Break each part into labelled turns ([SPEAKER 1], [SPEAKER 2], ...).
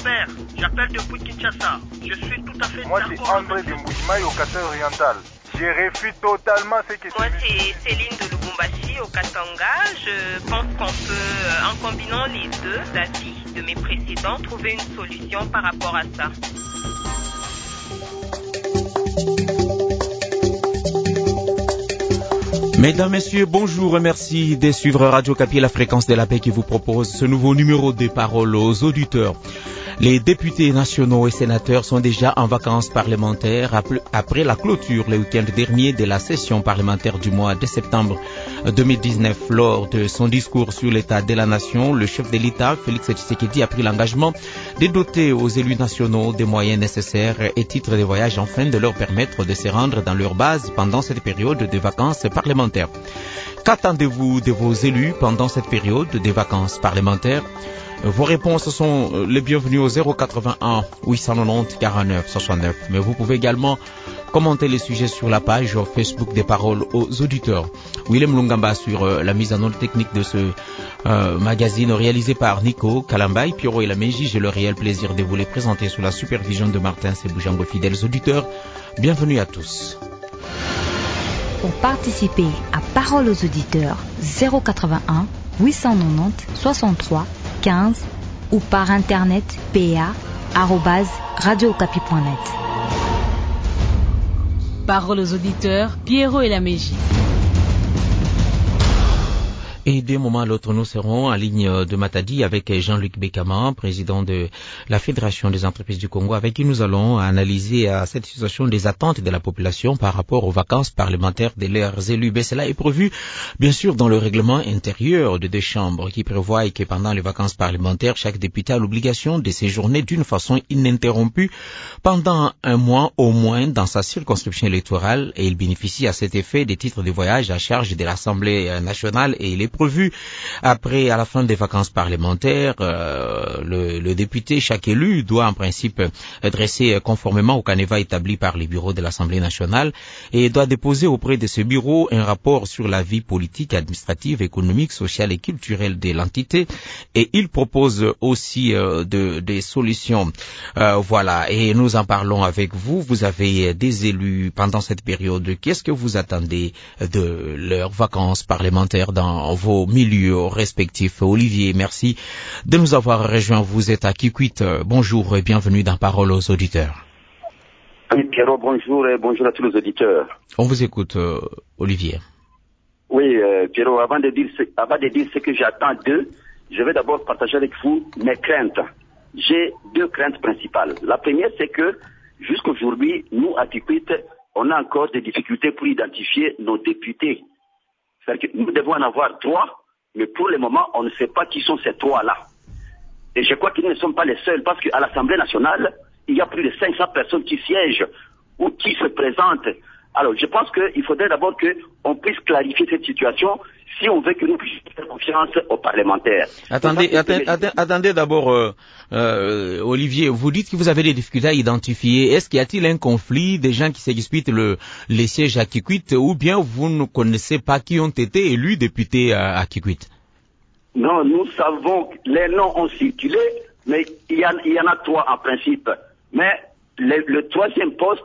[SPEAKER 1] Robert, j'appelle depuis Kinshasa. Je suis tout à fait
[SPEAKER 2] Moi,
[SPEAKER 1] d'accord.
[SPEAKER 2] c'est André de Mboujimaï au Katanga oriental. Je refuse totalement ce que tu dis.
[SPEAKER 3] Moi, c'est Céline de Lubumbashi au Katanga. Je pense qu'on peut, en combinant les deux avis de mes précédents, trouver une solution par rapport à ça.
[SPEAKER 4] Mesdames, Messieurs, bonjour et merci de suivre Radio Kapi, la fréquence de la paix qui vous propose ce nouveau numéro des paroles aux auditeurs. Les députés nationaux et sénateurs sont déjà en vacances parlementaires après la clôture le week-end dernier de la session parlementaire du mois de septembre 2019. Lors de son discours sur l'état de la nation, le chef de l'État, Félix Tshisekedi, a pris l'engagement de doter aux élus nationaux des moyens nécessaires et titres de voyage afin de leur permettre de se rendre dans leur base pendant cette période de vacances parlementaires. Qu'attendez-vous de vos élus pendant cette période de vacances parlementaires? Vos réponses sont les bienvenues au 081 890 49 69. Mais vous pouvez également commenter les sujets sur la page Facebook des paroles aux auditeurs. Willem Lungamba sur la mise en œuvre technique de ce magazine réalisé par Nico Kalambay, Pierrot et Lameji. J'ai le réel plaisir de vous les présenter sous la supervision de Martin Seboujango. Fidèles auditeurs, bienvenue à tous.
[SPEAKER 5] Pour participer à Paroles aux auditeurs, 081 890 63 15 ou par internet pa@radiokapi.net.
[SPEAKER 6] Paroles aux auditeurs, Pierrot et Lameji.
[SPEAKER 4] Et d'un moment à l'autre, nous serons en ligne de Matadi avec Jean-Luc Bekama, président de la Fédération des entreprises du Congo, avec qui nous allons analyser cette situation des attentes de la population par rapport aux vacances parlementaires de leurs élus. Mais cela est prévu, bien sûr, dans le règlement intérieur de deux chambres qui prévoit que pendant les vacances parlementaires, chaque député a l'obligation de séjourner d'une façon ininterrompue pendant un mois au moins dans sa circonscription électorale et il bénéficie à cet effet des titres de voyage à charge de l'Assemblée nationale et il est prévu après, à la fin des vacances parlementaires, le député, chaque élu, doit en principe dresser conformément au canevas établi par les bureaux de l'Assemblée nationale et doit déposer auprès de ce bureau un rapport sur la vie politique, administrative, économique, sociale et culturelle de l'entité et il propose aussi des solutions. Voilà, et nous en parlons avec vous. Vous avez des élus pendant cette période. Qu'est-ce que vous attendez de leurs vacances parlementaires dans vos milieux respectifs? Olivier, merci de nous avoir rejoints. Vous êtes à Kikwit. Bonjour et bienvenue dans Paroles aux auditeurs.
[SPEAKER 7] Oui, Pierrot, bonjour et bonjour à tous les auditeurs.
[SPEAKER 4] On vous écoute, Olivier.
[SPEAKER 7] Oui, Pierrot, avant de dire ce que j'attends d'eux, je vais d'abord partager avec vous mes craintes. J'ai deux craintes principales. La première, c'est que jusqu'aujourd'hui, nous, à Kikwit, on a encore des difficultés pour identifier nos députés. C'est-à-dire que nous devons en avoir 3, mais pour le moment, on ne sait pas qui sont ces 3-là. Et je crois qu'ils ne sont pas les seuls, parce qu'à l'Assemblée nationale, il y a plus de 500 personnes qui siègent ou qui se présentent. Alors, je pense qu'il faudrait d'abord qu'on puisse clarifier cette situation si on veut que nous puissions faire confiance aux parlementaires.
[SPEAKER 4] Attendez d'abord, Olivier, vous dites que vous avez des difficultés à identifier. Est-ce qu'il y a-t-il un conflit des gens qui s'expliquent les sièges à Kikwit ou bien vous ne connaissez pas qui ont été élus députés à Kikwit?
[SPEAKER 7] Non, nous savons, les noms ont circulé, mais il y en a 3 en principe. Mais le troisième poste,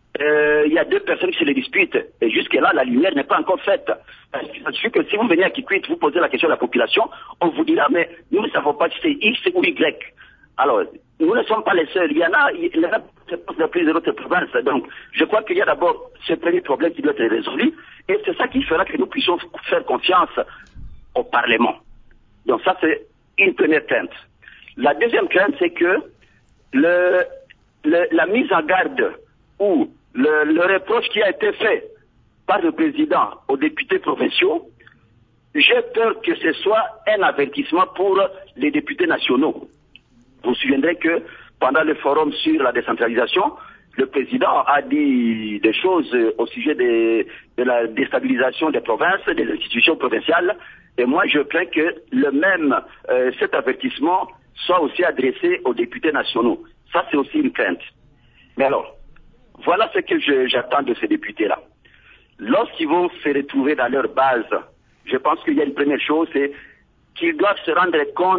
[SPEAKER 7] il y a 2 personnes qui se les disputent. Et jusque-là, la lumière n'est pas encore faite. Je suis que si vous venez à Kikwit, vous posez la question à la population, on vous dira, mais nous ne savons pas si c'est X ou Y. Alors, nous ne sommes pas les seuls. Il y en a dans plusieurs autres provinces. Donc, je crois qu'il y a d'abord ce premier problème qui doit être résolu. Et c'est ça qui fera que nous puissions faire confiance au Parlement. Donc ça, c'est une première crainte. La deuxième crainte, c'est que la mise en garde ou le reproche qui a été fait par le président aux députés provinciaux, j'ai peur que ce soit un avertissement pour les députés nationaux. Vous vous souviendrez que pendant le forum sur la décentralisation, le président a dit des choses au sujet de la déstabilisation des provinces, des institutions provinciales. Et moi, je crains que cet avertissement soit aussi adressé aux députés nationaux. Ça, c'est aussi une crainte. Mais alors, voilà ce que j'attends de ces députés-là. Lorsqu'ils vont se retrouver dans leur base, je pense qu'il y a une première chose, c'est qu'ils doivent se rendre compte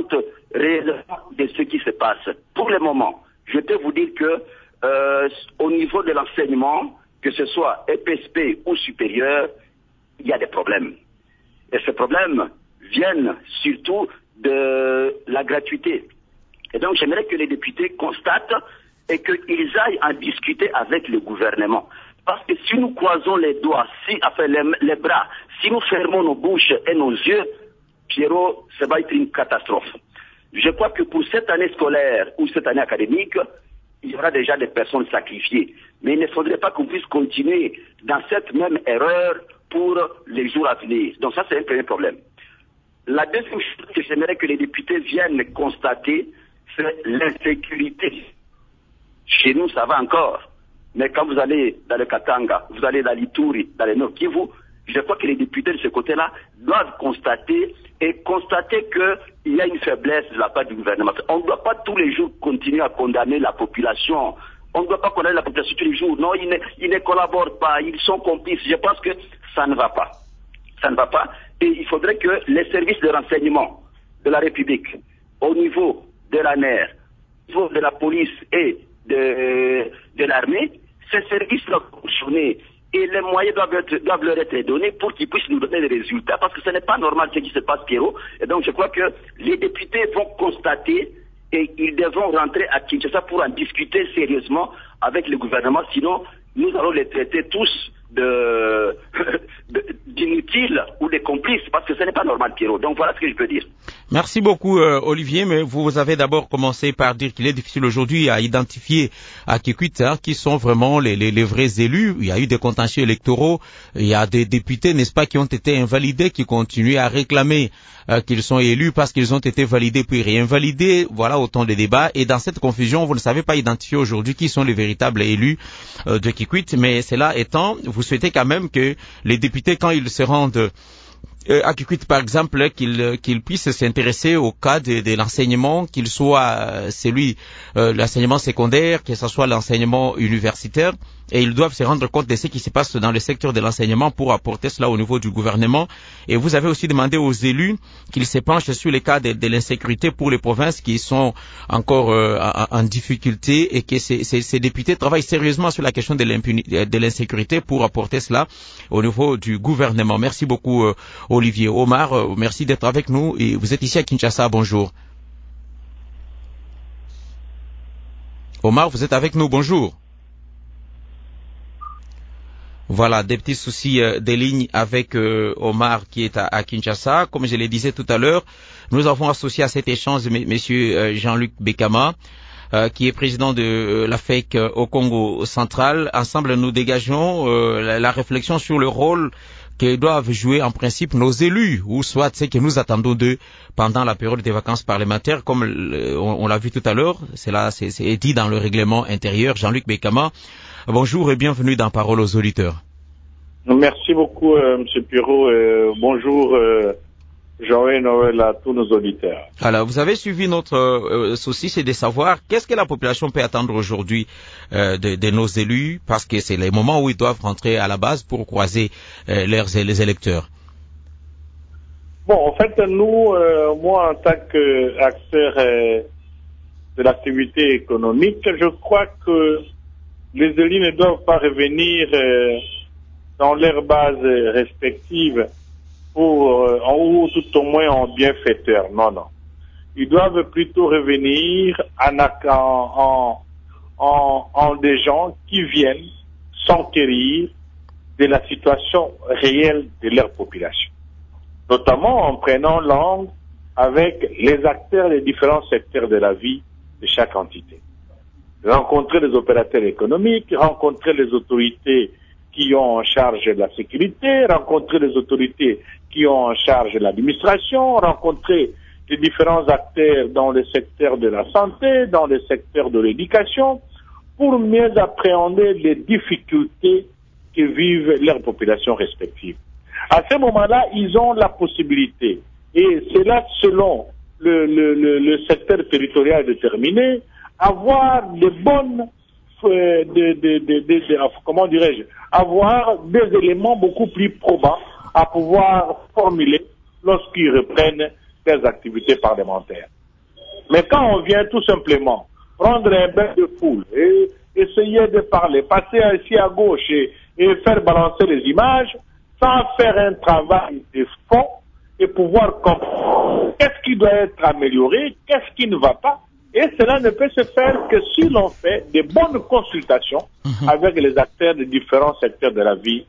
[SPEAKER 7] réellement de ce qui se passe. Pour le moment, je peux vous dire que au niveau de l'enseignement, que ce soit EPSP ou supérieur, il y a des problèmes. Et ces problèmes viennent surtout de la gratuité. Et donc j'aimerais que les députés constatent et qu'ils aillent en discuter avec le gouvernement. Parce que si nous croisons les doigts, les bras, si nous fermons nos bouches et nos yeux, Pierrot, ça va être une catastrophe. Je crois que pour cette année scolaire ou cette année académique, il y aura déjà des personnes sacrifiées. Mais il ne faudrait pas qu'on puisse continuer dans cette même erreur pour les jours à venir. Donc ça, c'est un premier problème. La deuxième chose que j'aimerais que les députés viennent constater, c'est l'insécurité. Chez nous, ça va encore. Mais quand vous allez dans le Katanga, vous allez dans l'Ituri, dans le Nord Kivu, je crois que les députés de ce côté-là doivent constater qu'il y a une faiblesse de la part du gouvernement. On ne doit pas tous les jours continuer à condamner la population. On ne doit pas condamner la population tous les jours. Non, ils ne collaborent pas, ils sont complices. Je pense que ça ne va pas. Ça ne va pas. Et il faudrait que les services de renseignement de la République, au niveau de la NER, au niveau de la police et de l'armée, ces services doivent fonctionner et les moyens doivent leur être donnés pour qu'ils puissent nous donner des résultats, parce que ce n'est pas normal ce qui se passe, Pierrot. Et donc je crois que les députés vont constater et ils devront rentrer à Kinshasa pour en discuter sérieusement avec le gouvernement, sinon nous allons les traiter tous d'inutiles ou de complices, parce que ce n'est pas normal, Pierrot. Donc voilà ce que je peux dire.
[SPEAKER 4] Merci beaucoup, Olivier, mais vous avez d'abord commencé par dire qu'il est difficile aujourd'hui à identifier à Kikwit qui sont vraiment les vrais élus. Il y a eu des contentieux électoraux, il y a des députés, n'est-ce pas, qui ont été invalidés, qui continuent à réclamer qu'ils sont élus parce qu'ils ont été validés puis réinvalidés. Voilà autant de débats. Et dans cette confusion, vous ne savez pas identifier aujourd'hui qui sont les véritables élus de Kikwit. Mais cela étant, vous souhaitez quand même que les députés, quand ils se rendent à Kikwit, par exemple, qu'ils puissent s'intéresser au cas de l'enseignement, qu'il soit l'enseignement secondaire, que ce soit l'enseignement universitaire, et ils doivent se rendre compte de ce qui se passe dans le secteur de l'enseignement pour apporter cela au niveau du gouvernement. Et vous avez aussi demandé aux élus qu'ils se penchent sur les cas de l'insécurité pour les provinces qui sont encore en difficulté, et que ces députés travaillent sérieusement sur la question de l'insécurité pour apporter cela au niveau du gouvernement. Merci beaucoup, Olivier. Omar, merci d'être avec nous. Et vous êtes ici à Kinshasa. Bonjour. Omar, vous êtes avec nous. Bonjour. Voilà, des petits soucis des lignes avec Omar qui est à Kinshasa. Comme je le disais tout à l'heure, nous avons associé à cet échange monsieur Jean-Luc Bekama, qui est président de la FEC au Congo central. Ensemble, nous dégageons la réflexion sur le rôle que doivent jouer en principe nos élus, ou soit ce que nous attendons d'eux pendant la période des vacances parlementaires, comme on l'a vu tout à l'heure. C'est dit dans le règlement intérieur. Jean-Luc Bekama, bonjour et bienvenue dans Parole aux auditeurs.
[SPEAKER 8] Merci beaucoup, M. Pierrot. Bonjour, Joël Noël à tous nos auditeurs.
[SPEAKER 4] Alors, vous avez suivi notre souci, c'est de savoir qu'est-ce que la population peut attendre aujourd'hui de nos élus, parce que c'est les moments où ils doivent rentrer à la base pour croiser les électeurs.
[SPEAKER 8] Bon, en fait, nous, moi, en tant qu'acteur de l'activité économique, je crois que les élus ne doivent pas revenir dans leurs bases respectives ou tout au moins en bienfaiteur. Non, non. Ils doivent plutôt revenir en des gens qui viennent s'enquérir de la situation réelle de leur population. Notamment en prenant langue avec les acteurs des différents secteurs de la vie de chaque entité. Rencontrer les opérateurs économiques, rencontrer les autorités qui ont en charge de la sécurité, rencontrer les autorités qui ont en charge de l'administration, rencontrer les différents acteurs dans le secteur de la santé, dans le secteur de l'éducation, pour mieux appréhender les difficultés que vivent leurs populations respectives. À ce moment-là, ils ont la possibilité, et c'est là selon le secteur territorial déterminé, avoir de bonnes comment dirais-je, avoir des éléments beaucoup plus probants à pouvoir formuler lorsqu'ils reprennent leurs activités parlementaires. Mais quand on vient tout simplement prendre un bain de foule et essayer de parler, passer ici à gauche et faire balancer les images, sans faire un travail de fond et pouvoir comprendre qu'est-ce qui doit être amélioré, qu'est-ce qui ne va pas. Et cela ne peut se faire que si l'on fait des bonnes consultations avec les acteurs de différents secteurs de la vie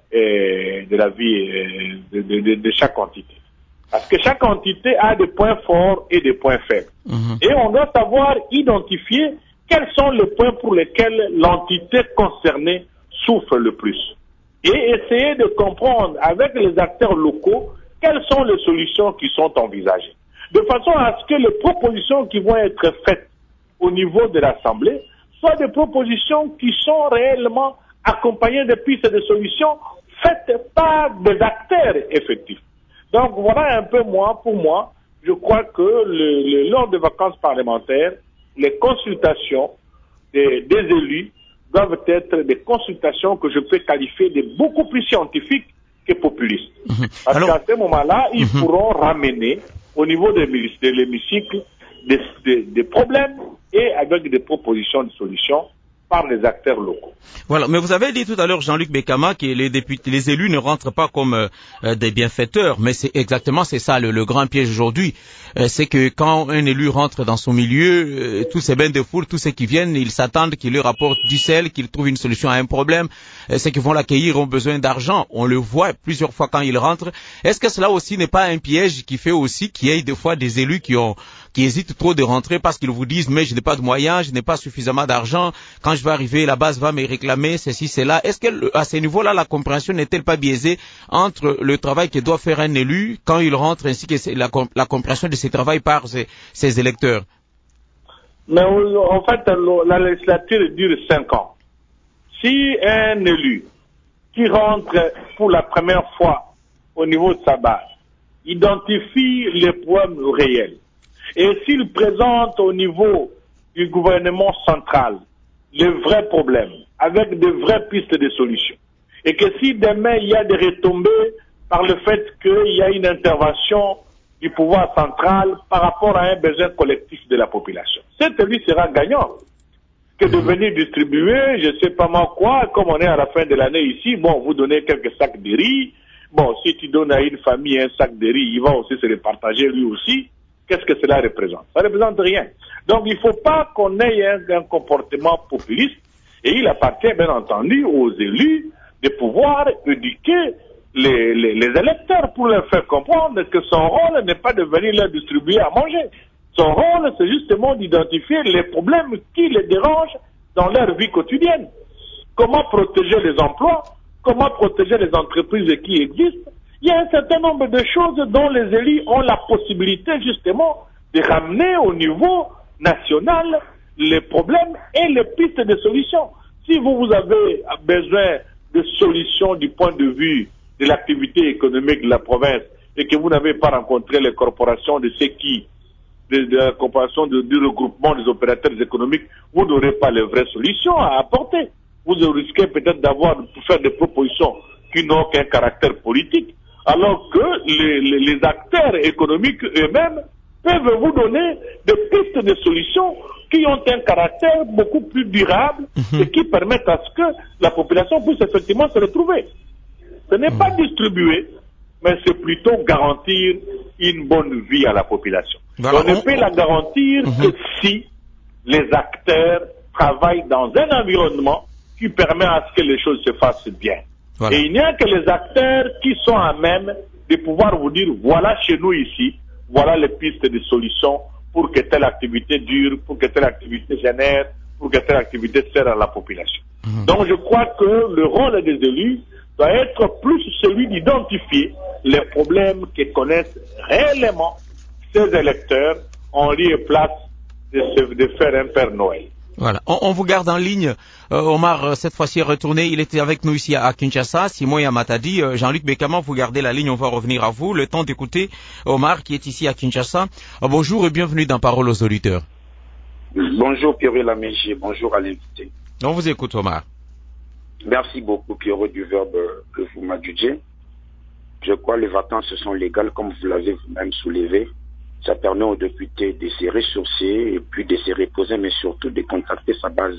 [SPEAKER 8] de chaque entité. Parce que chaque entité a des points forts et des points faibles. Et on doit savoir identifier quels sont les points pour lesquels l'entité concernée souffre le plus. Et essayer de comprendre avec les acteurs locaux quelles sont les solutions qui sont envisagées. De façon à ce que les propositions qui vont être faites au niveau de l'Assemblée soient des propositions qui sont réellement accompagnées de pistes de solutions faites par des acteurs effectifs. Donc voilà un peu pour moi, je crois que lors des vacances parlementaires, les consultations des élus doivent être des consultations que je peux qualifier de beaucoup plus scientifiques que populistes. Parce qu'à ce moment-là, ils pourront ramener au niveau de l'hémicycle des problèmes et avec des propositions de solutions par les acteurs locaux.
[SPEAKER 4] Voilà, mais vous avez dit tout à l'heure, Jean-Luc Bekama, que les élus ne rentrent pas comme des bienfaiteurs, mais c'est ça le grand piège aujourd'hui. C'est que quand un élu rentre dans son milieu, tous ces bains de foule, tous ceux qui viennent, ils s'attendent qu'il leur apporte du sel, qu'il trouve une solution à un problème. Ceux qui vont l'accueillir ont besoin d'argent. On le voit plusieurs fois quand ils rentrent. Est-ce que cela aussi n'est pas un piège qui fait aussi qu'il y ait des fois des élus qui hésitent trop de rentrer parce qu'ils vous disent mais je n'ai pas de moyens, je n'ai pas suffisamment d'argent, quand je vais arriver, la base va me réclamer ceci, cela. Est-ce que à ce niveau-là, la compréhension n'est-elle pas biaisée entre le travail que doit faire un élu quand il rentre ainsi que la compréhension de ce travail par ses électeurs?
[SPEAKER 8] Mais en fait, la législature dure 5 ans. Si un élu qui rentre pour la première fois au niveau de sa base identifie les problèmes réels, et s'il présente au niveau du gouvernement central les vrais problèmes, avec de vraies pistes de solutions, et que si demain il y a des retombées par le fait qu'il y a une intervention du pouvoir central par rapport à un besoin collectif de la population, cet élu sera gagnant. Que de venir distribuer, je sais pas moi quoi, comme on est à la fin de l'année ici, bon, vous donnez quelques sacs de riz, bon, si tu donnes à une famille un sac de riz, il va aussi se le partager lui aussi. Qu'est-ce que cela représente? Ça ne représente rien. Donc il ne faut pas qu'on ait un comportement populiste, et il appartient bien entendu aux élus de pouvoir éduquer les électeurs pour leur faire comprendre que son rôle n'est pas de venir leur distribuer à manger. Son rôle, c'est justement d'identifier les problèmes qui les dérangent dans leur vie quotidienne. Comment protéger les emplois? Comment protéger les entreprises qui existent? Il y a un certain nombre de choses dont les élus ont la possibilité justement de ramener au niveau national les problèmes et les pistes de solutions. Si vous avez besoin de solutions du point de vue de l'activité économique de la province et que vous n'avez pas rencontré les corporations de la corporation du regroupement des opérateurs économiques, vous n'aurez pas les vraies solutions à apporter. Vous risquez peut-être de faire des propositions qui n'ont qu'un caractère politique, alors que les acteurs économiques eux-mêmes peuvent vous donner des pistes de solutions qui ont un caractère beaucoup plus durable et qui permettent à ce que la population puisse effectivement se retrouver. Ce n'est pas distribuer, mais c'est plutôt garantir une bonne vie à la population. Voilà. On ne peut la garantir que si les acteurs travaillent dans un environnement qui permet à ce que les choses se fassent bien. Voilà. Et il n'y a que les acteurs qui sont à même de pouvoir vous dire, voilà chez nous ici, voilà les pistes de solutions pour que telle activité dure, pour que telle activité génère, pour que telle activité sert à la population. Donc je crois que le rôle des élus doit être plus celui d'identifier les problèmes que connaissent réellement ces électeurs en lieu et place de faire un Père Noël.
[SPEAKER 4] Voilà. On vous garde en ligne. Omar, cette fois-ci est retourné. Il était avec nous ici à Kinshasa. Simon et à Matadi. Jean-Luc Bekama, vous gardez la ligne. On va revenir à vous. Le temps d'écouter Omar qui est ici à Kinshasa. Bonjour et bienvenue dans Parole aux auditeurs.
[SPEAKER 9] Bonjour Pierrot Lamégier. Bonjour à l'invité.
[SPEAKER 4] On vous écoute, Omar.
[SPEAKER 9] Merci beaucoup Pierrot du verbe que vous m'adjugez. Je crois que les vacances sont légales comme vous l'avez vous-même soulevé. Ça permet aux députés de se ressourcer et puis de se reposer, mais surtout de contacter sa base.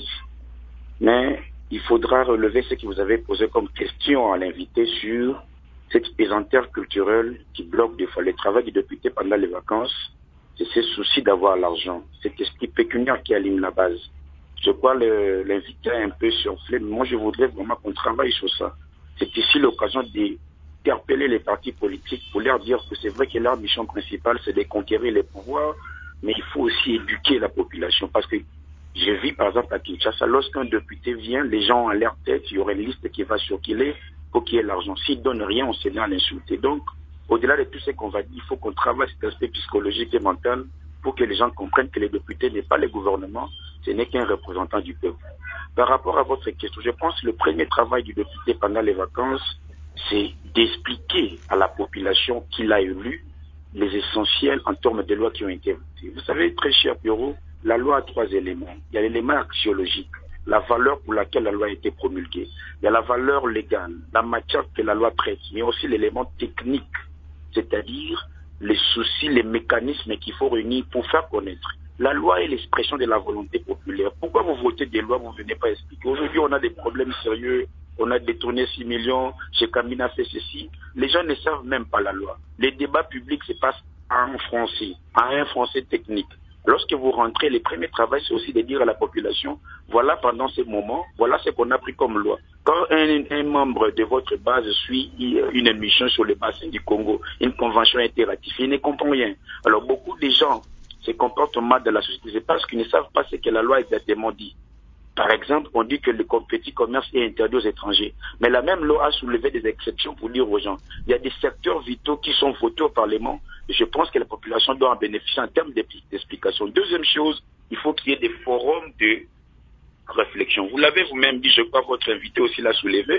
[SPEAKER 9] Mais il faudra relever ce que vous avez posé comme question à l'invité sur cette pesanteur culturelle qui bloque des fois le travail du député pendant les vacances. C'est ce souci d'avoir l'argent, cet esprit pécuniaire qui anime la base. Je crois l'invité a un peu surflé, mais moi je voudrais vraiment qu'on travaille sur ça. C'est ici l'occasion d'interpeller les partis politiques pour leur dire que c'est vrai que leur mission principale c'est de conquérir les pouvoirs, mais il faut aussi éduquer la population. Parce que je vis par exemple à Kinshasa, lorsqu'un député vient, les gens ont à leur tête, il y aurait une liste qui va circuler pour qu'il y ait l'argent. S'il ne donne rien, on se met à l'insulter. Donc, au-delà de tout ce qu'on va dire, il faut qu'on travaille cet aspect psychologique et mental pour que les gens comprennent que les députés n'est pas le gouvernement, ce n'est qu'un représentant du peuple. Par rapport à votre question, je pense que le premier travail du député pendant les vacances, c'est d'expliquer à la population qu'il a élu les essentiels en termes de lois qui ont été votées. Vous savez, très cher Pierrot, la loi a 3 éléments. Il y a l'élément axiologique, la valeur pour laquelle la loi a été promulguée. Il y a la valeur légale, la matière que la loi traite, mais aussi l'élément technique, c'est-à-dire les soucis, les mécanismes qu'il faut réunir pour faire connaître. La loi est l'expression de la volonté populaire. Pourquoi vous votez des lois, vous ne venez pas expliquer? Aujourd'hui, on a des problèmes sérieux, on a détourné 6 millions, chez Kamina fait ceci. Les gens ne savent même pas la loi. Les débats publics se passent en français, en un français technique. Lorsque vous rentrez, le premier travail, c'est aussi de dire à la population, voilà pendant ce moment, voilà ce qu'on a pris comme loi. Quand un membre de votre base suit une émission sur le bassin du Congo, une convention a été ratifiée, il ne comprend rien. Alors beaucoup de gens se comportent mal dans la société, c'est parce qu'ils ne savent pas ce que la loi exactement dit. Par exemple, on dit que le petit commerce est interdit aux étrangers. Mais la même loi a soulevé des exceptions pour dire aux gens, il y a des secteurs vitaux qui sont votés au Parlement et je pense que la population doit en bénéficier en termes d'explication. Deuxième chose, il faut qu'il y ait des forums de réflexion. Vous l'avez vous-même dit, je crois que votre invité aussi l'a soulevé.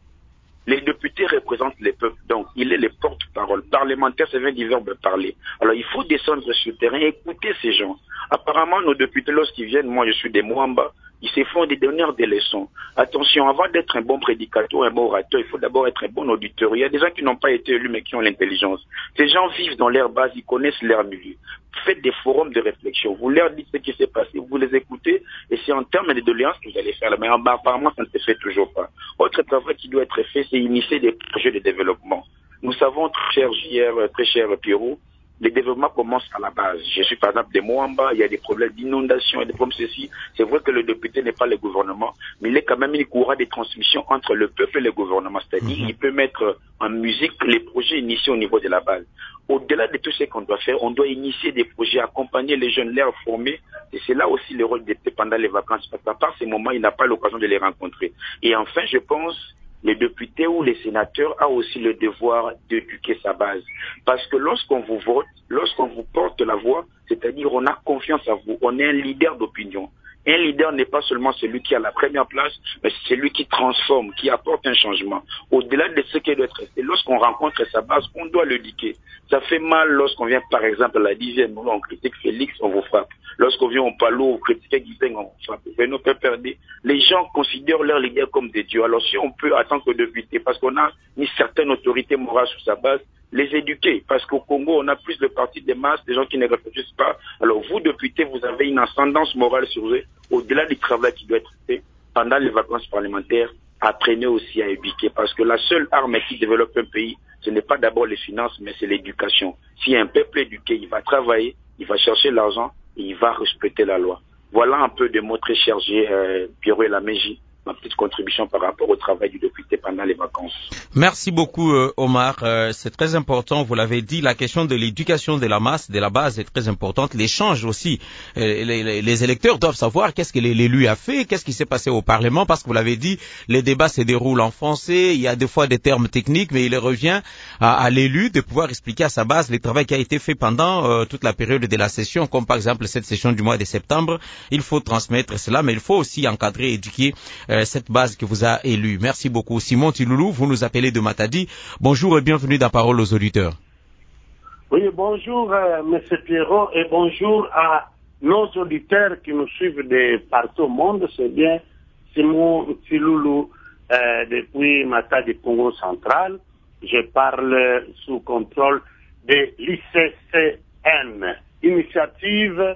[SPEAKER 9] Les députés représentent les peuples, donc il est le porte-parole. Parlementaire, ça vient du verbe parler. Alors il faut descendre sur le terrain et écouter ces gens. Apparemment, nos députés, lorsqu'ils viennent, moi je suis des Mwamba, ils se font des donner des leçons. Attention, avant d'être un bon prédicateur, un bon orateur, il faut d'abord être un bon auditeur. Il y a des gens qui n'ont pas été élus mais qui ont l'intelligence. Ces gens vivent dans leur base, ils connaissent leur milieu. Faites des forums de réflexion. Vous leur dites ce qui s'est passé, vous les écoutez et c'est en termes de doléances que vous allez faire. Mais apparemment, ça ne se fait toujours pas. Autre travail qui doit être fait, c'est initier des projets de développement. Nous savons, très cher Pierrot, le développement commence à la base. Je suis par exemple de Moamba, il y a des problèmes d'inondation, il y a des problèmes ceci. C'est vrai que le député n'est pas le gouvernement, mais il est quand même une courroie de transmission entre le peuple et le gouvernement. C'est-à-dire il peut mettre en musique les projets initiés au niveau de la base. Au-delà de tout ce qu'on doit faire, on doit initier des projets, accompagner les jeunes, les former. Et c'est là aussi le rôle des députés pendant les vacances. Parce qu'à part ces moments, il n'a pas l'occasion de les rencontrer. Et enfin, je pense, les députés ou les sénateurs ont aussi le devoir d'éduquer sa base. Parce que lorsqu'on vous vote, lorsqu'on vous porte la voix, c'est-à-dire on a confiance à vous, on est un leader d'opinion. Un leader n'est pas seulement celui qui a la première place, mais c'est celui qui transforme, qui apporte un changement. Au-delà de ce qui doit être resté, lorsqu'on rencontre sa base, on doit le l'éduquer. Ça fait mal lorsqu'on vient, par exemple, à la 10e, on critique Félix, on vous frappe. Lorsqu'on vient au Palo, on critique Guipeng, on vous frappe. Les gens considèrent leur leader comme des dieux. Alors si on peut, en tant que député, parce qu'on a une certaine autorité morale sur sa base, les éduquer. Parce qu'au Congo, on a plus de partis de masse, des gens qui ne réfléchissent pas. Alors vous, députés, vous avez une ascendance morale sur eux. Au-delà du travail qui doit être fait pendant les vacances parlementaires, apprenez aussi à éduquer. Parce que la seule arme qui développe un pays, ce n'est pas d'abord les finances, mais c'est l'éducation. Si un peuple éduqué, il va travailler, il va chercher l'argent et il va respecter la loi. Voilà un peu de mots très chers, Pierrot et la Mégie, ma petite contribution par rapport au travail du député pendant les vacances.
[SPEAKER 4] Merci beaucoup Omar, c'est très important, vous l'avez dit, la question de l'éducation de la masse, de la base est très importante, l'échange aussi, les électeurs doivent savoir qu'est-ce que l'élu a fait, qu'est-ce qui s'est passé au Parlement, parce que vous l'avez dit, les débats se déroulent en français, il y a des fois des termes techniques, mais il revient à l'élu de pouvoir expliquer à sa base le travail qui a été fait pendant toute la période de la session, comme par exemple cette session du mois de septembre, il faut transmettre cela, mais il faut aussi encadrer, éduquer cette base que vous a élue. Merci beaucoup. Simon Tiloulou, vous nous appelez de Matadi. Bonjour et bienvenue dans Parole aux auditeurs.
[SPEAKER 10] Oui, bonjour Monsieur Pierrot et bonjour à nos auditeurs qui nous suivent de partout au monde. C'est bien Simon Tiloulou depuis Matadi, Congo central. Je parle sous contrôle de l'ICC CICN, initiative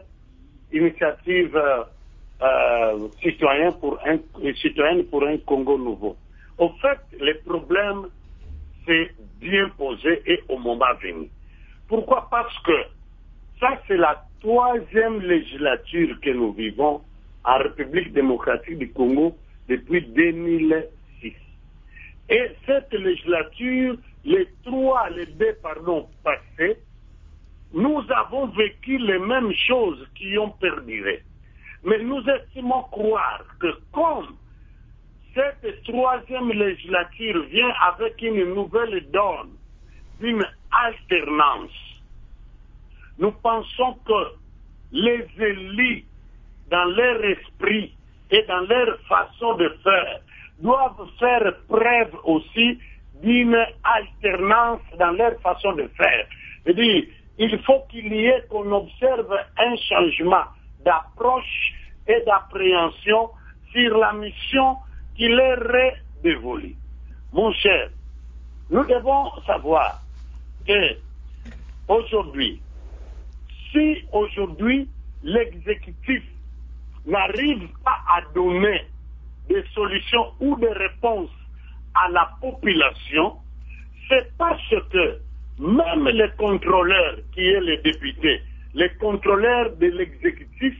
[SPEAKER 10] citoyenne pour un Congo nouveau. Au fait, les problèmes s'est bien posé et au moment venu. Pourquoi? Parce que ça, c'est la 3e législature que nous vivons en République démocratique du Congo depuis 2006. Et cette législature, les deux passés, nous avons vécu les mêmes choses qui ont perduré. Mais nous estimons croire que comme cette 3e législature vient avec une nouvelle donne, une alternance, nous pensons que les élus, dans leur esprit et dans leur façon de faire, doivent faire preuve aussi d'une alternance dans leur façon de faire. C'est-à-dire, il faut qu'il y ait, qu'on observe un changement d'approche et d'appréhension sur la mission qui leur est dévolue. Mon cher, nous devons savoir que aujourd'hui, si aujourd'hui l'exécutif n'arrive pas à donner des solutions ou des réponses à la population, c'est parce que même les contrôleurs, qui est les députés, les contrôleurs de l'exécutif,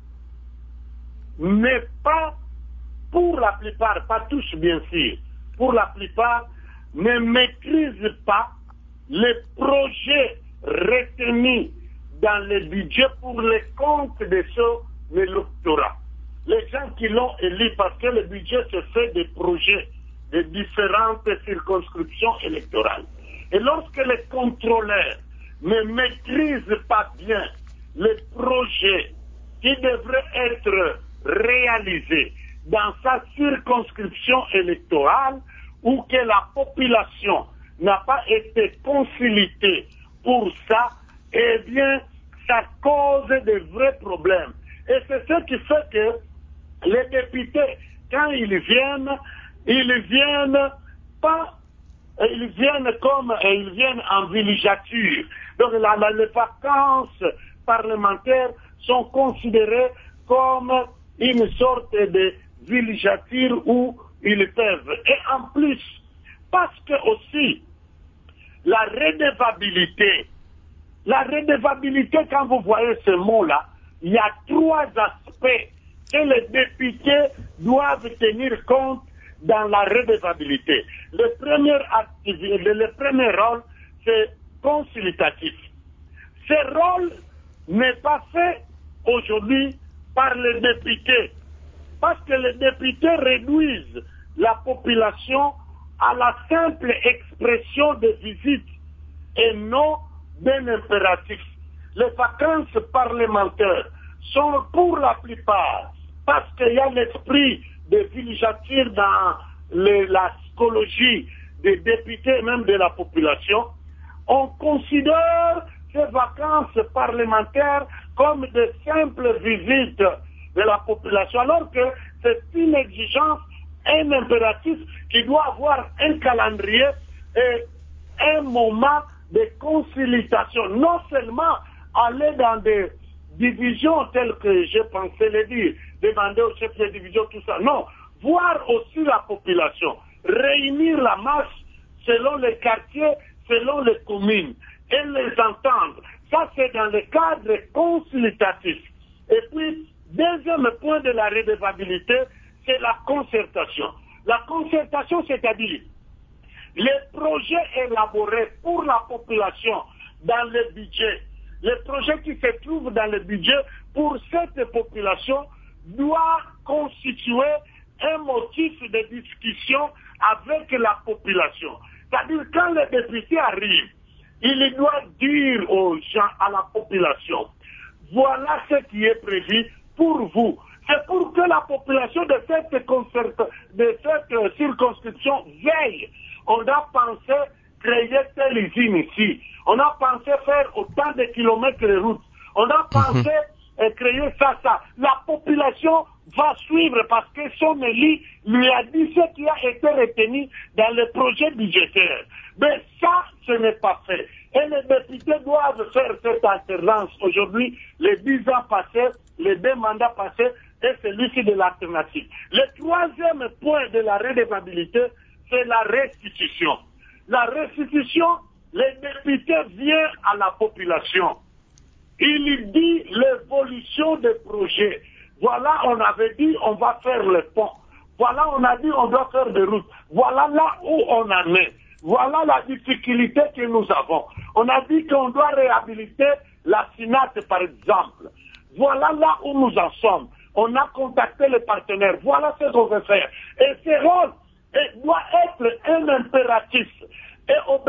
[SPEAKER 10] n'est pas, pour la plupart, pas tous bien sûr, pour la plupart, ne maîtrisent pas les projets retenus dans le budget pour les comptes de l'électorat. Les gens qui l'ont élu, parce que le budget se fait des projets de différentes circonscriptions électorales. Et lorsque les contrôleurs ne maîtrisent pas bien les projets qui devraient être réalisés dans sa circonscription électorale, ou que la population n'a pas été consultée pour ça, eh bien, ça cause de vrais problèmes. Et c'est ce qui fait que les députés, quand ils viennent en villégiature. Donc les vacances parlementaires sont considérées comme une sorte de villégiature où ils peuvent. Et en plus, parce que aussi, la redevabilité, quand vous voyez ce mot-là, il y a 3 aspects que les députés doivent tenir compte dans la redevabilité. Le premier rôle, c'est consultatif. Ce rôle n'est pas fait aujourd'hui par les députés, parce que les députés réduisent la population à la simple expression de visite et non d'un impératif. Les vacances parlementaires sont pour la plupart, parce qu'il y a l'esprit de villégiature dans la psychologie des députés, même de la population, on considère ces vacances parlementaires comme de simples visites de la population, alors que c'est une exigence, un impératif qui doit avoir un calendrier et un moment de consultation. Non seulement aller dans des divisions telles que j'ai pensé le dire, demander aux chefs de division tout ça. Non, voir aussi la population, réunir la masse selon les quartiers, selon les communes, et les entendre. Ça, c'est dans le cadre consultatif. Et puis, deuxième point de la redevabilité, c'est la concertation. La concertation, c'est-à-dire les projets élaborés pour la population dans le budget, les projets qui se trouvent dans le budget pour cette population doivent constituer un motif de discussion avec la population. C'est-à-dire, quand les députés arrivent, ils doivent dire aux gens, à la population, voilà ce qui est prévu pour vous. C'est pour que la population de cette circonscription veille. On a pensé créer telle usine ici. On a pensé faire autant de kilomètres de route. On a pensé créer ça. La population va suivre parce que son élu lui a dit ce qui a été retenu dans le projet budgétaire. Mais ça, ce n'est pas fait. Et les députés doivent faire cette alternance. Aujourd'hui, les 10 ans passés, les 2 mandats passés, et celui-ci de l'alternative. Le troisième point de la redevabilité, c'est la restitution. La restitution, les députés viennent à la population. Il dit l'évolution des projets. Voilà, on avait dit on va faire le pont. Voilà, on a dit on doit faire des routes. Voilà là où on en est. Voilà la difficulté que nous avons. On a dit qu'on doit réhabiliter la SINAT, par exemple. Voilà là où nous en sommes. On a contacté les partenaires. Voilà ce qu'on veut faire. Et ce rôle doit être un impératif. Et au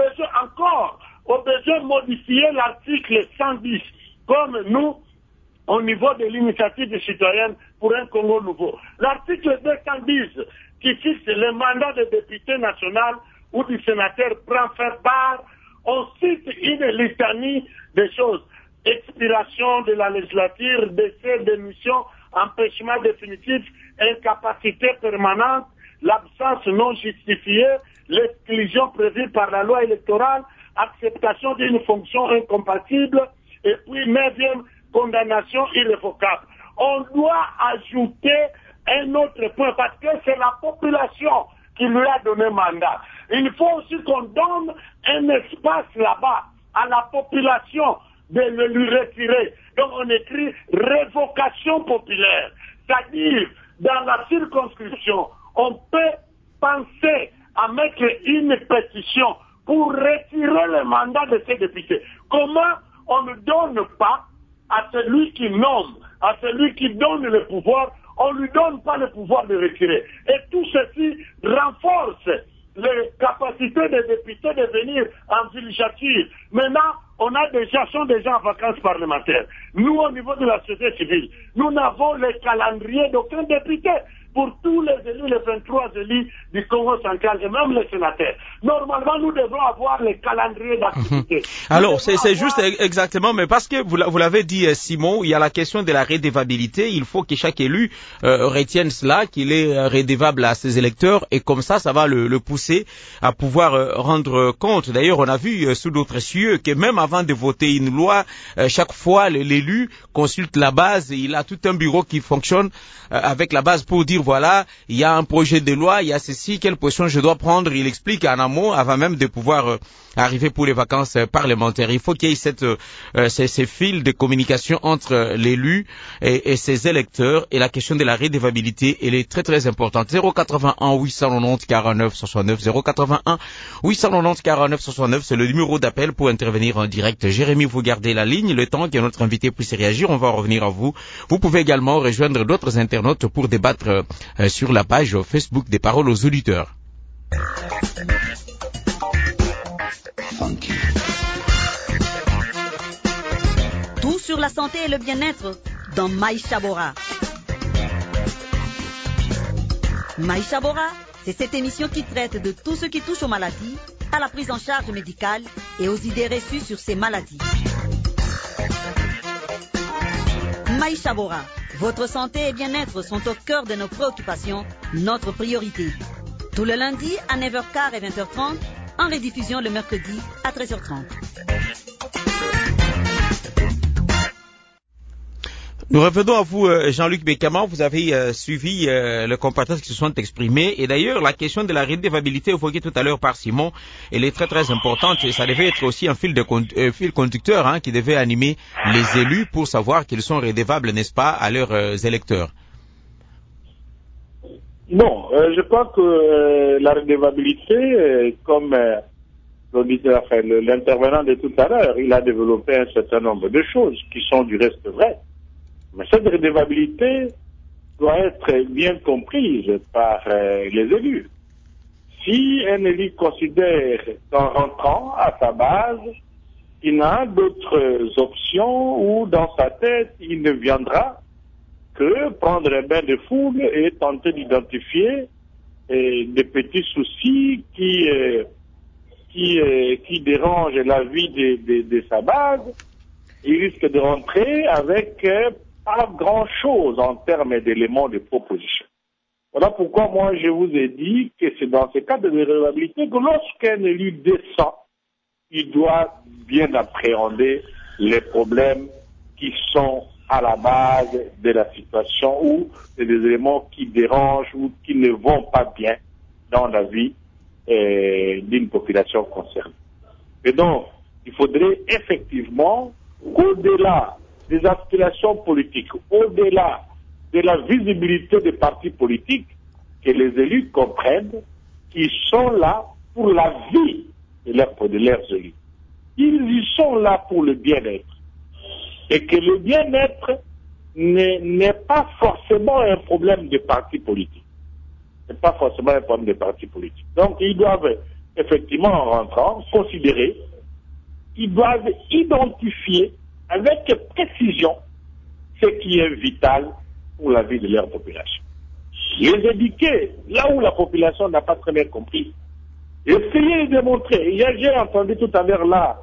[SPEAKER 10] besoin modifier l'article 110, comme nous, au niveau de l'initiative citoyenne pour un Congo nouveau. L'article 210, qui fixe le mandat de député national ou du sénateur prend faire part, on cite une litanie de choses. Expiration de la législature, décès, démission, empêchement définitif, incapacité permanente, l'absence non justifiée, l'exclusion prévue par la loi électorale, acceptation d'une fonction incompatible, et puis 9e, condamnation irrévocable. On doit ajouter un autre point, parce que c'est la population qui lui a donné mandat. Il faut aussi qu'on donne un espace là-bas à la population de le lui retirer. Donc on écrit révocation populaire. C'est-à-dire, dans la circonscription, on peut penser à mettre une pétition pour retirer le mandat de ces députés. Comment on ne donne pas à celui qui nomme, à celui qui donne le pouvoir, on ne lui donne pas le pouvoir de retirer. Et tout ceci renforce les capacités des députés de venir en villégiature. Maintenant, sont déjà en vacances parlementaires. Nous, au niveau de la société civile, nous n'avons le calendrier d'aucun député pour tous les élus, les 23 élus du Congo central et même les sénateurs. Normalement, nous devons avoir le calendrier d'activité.
[SPEAKER 4] Alors, c'est juste exactement, mais parce que vous l'avez dit, Simon, il y a la question de la redevabilité. Il faut que chaque élu retienne cela, qu'il est redevable à ses électeurs, et comme ça va le pousser à pouvoir rendre compte. D'ailleurs, on a vu sous d'autres cieux que même avant de voter une loi, chaque fois l'élu consulte la base, et il a tout un bureau qui fonctionne avec la base pour dire voilà, il y a un projet de loi, il y a ceci, quelle position je dois prendre. Il explique en amont avant même de pouvoir arriver pour les vacances parlementaires. Il faut qu'il y ait ces fils de communication entre l'élu et ses électeurs, et la question de la redevabilité, elle est très très importante. 081 890 49 69, 081 890 49 69, c'est le numéro d'appel pour intervenir en direct. Jérémy, vous gardez la ligne, le temps que notre invité puisse réagir, on va revenir à vous. Vous pouvez également rejoindre d'autres internautes pour débattre sur la page Facebook des Paroles aux auditeurs.
[SPEAKER 11] Tout sur la santé et le bien-être dans Maïcha Bora. Maïcha Bora, c'est cette émission qui traite de tout ce qui touche aux maladies, à la prise en charge médicale et aux idées reçues sur ces maladies. Maïcha Bora, votre santé et bien-être sont au cœur de nos préoccupations, notre priorité. Tout le lundi à 9h15 et 20h30, en rediffusion le mercredi à 13h30.
[SPEAKER 4] Nous revenons à vous, Jean-Luc Bécama. Vous avez suivi les compatriotes qui se sont exprimés. Et d'ailleurs, la question de la redevabilité évoquée tout à l'heure par Simon, elle est très très importante. Et ça devait être aussi un fil conducteur qui devait animer les élus pour savoir qu'ils sont redevables, n'est-ce pas, à leurs électeurs.
[SPEAKER 8] Non, je crois que la redevabilité, comme l'intervenant de tout à l'heure, il a développé un certain nombre de choses qui sont du reste vraies. Mais cette redevabilité doit être bien comprise par les élus. Si un élu considère qu'en rentrant à sa base, il n'a d'autres options ou dans sa tête, il ne viendra que prendre un bain de foule et tenter d'identifier des petits soucis qui dérangent la vie de sa base, il risque de rentrer avec pas grand-chose en termes d'éléments de proposition. Voilà pourquoi moi je vous ai dit que c'est dans ce cas de l'irrévocabilité que lorsqu'un élu descend, il doit bien appréhender les problèmes qui sont à la base de la situation ou des éléments qui dérangent ou qui ne vont pas bien dans la vie d'une population concernée. Et donc, il faudrait effectivement, au-delà des aspirations politiques, au-delà de la visibilité des partis politiques, que les élus comprennent qu'ils sont là pour la vie de leurs élus. Ils y sont là pour le bien-être. Et que le bien-être n'est pas forcément un problème des partis politiques. C'est pas forcément un problème des partis politiques. Donc, ils doivent effectivement, en rentrant, considérer, ils doivent identifier avec précision ce qui est vital pour la vie de leur population. Les indiquer là où la population n'a pas très bien compris. Essayer de démontrer. J'ai entendu tout à l'heure là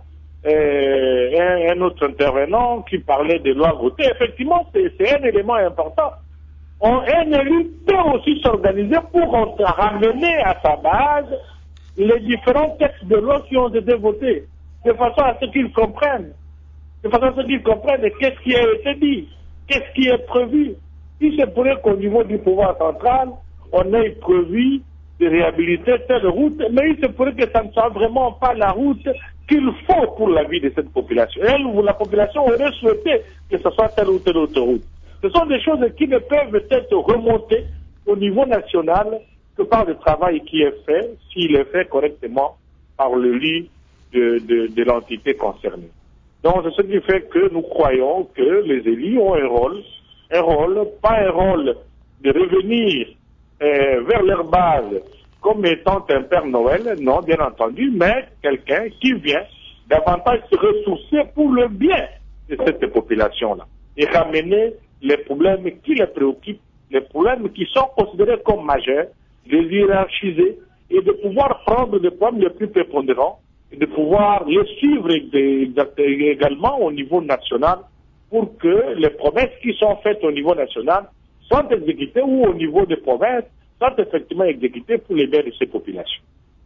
[SPEAKER 8] un autre intervenant qui parlait des lois votées. Effectivement, c'est un élément important. Un élu peut aussi s'organiser pour ramener à sa base les différents textes de loi qui ont été votés, de façon à ce qu'ils comprennent. De façon à ce qu'ils comprennent qu'est-ce qui a été dit, qu'est-ce qui est prévu. Il se pourrait qu'au niveau du pouvoir central, on ait prévu de réhabiliter telle route, mais il se pourrait que ça ne soit vraiment pas la route qu'il faut pour la vie de cette population. Elle ou la population aurait souhaité que ce soit telle ou telle autre route. Ce sont des choses qui ne peuvent être remontées au niveau national que par le travail qui est fait, s'il est fait correctement par le lit de l'entité concernée. Donc c'est ce qui fait que nous croyons que les élus ont un rôle, pas un rôle de revenir vers leur base comme étant un Père Noël, non, bien entendu, mais quelqu'un qui vient davantage se ressourcer pour le bien de cette population-là et ramener les problèmes qui les préoccupent, les problèmes qui sont considérés comme majeurs, les hiérarchiser et de pouvoir prendre les problèmes les plus prépondérants et de pouvoir les suivre également au niveau national pour que les promesses qui sont faites au niveau national soient exécutées ou au niveau des provinces soient effectivement exécutées pour les biens de ces populations.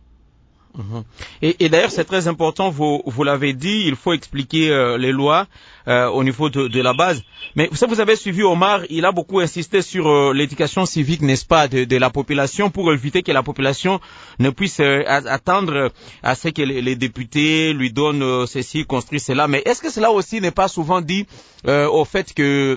[SPEAKER 4] Et d'ailleurs, c'est très important, vous l'avez dit, il faut expliquer les lois au niveau de la base. Mais vous avez suivi Omar, il a beaucoup insisté sur l'éducation civique, n'est-ce pas, de la population pour éviter que la population ne puisse attendre à ce que les députés lui donnent ceci, construisent cela. Mais est-ce que cela aussi n'est pas souvent dit au fait que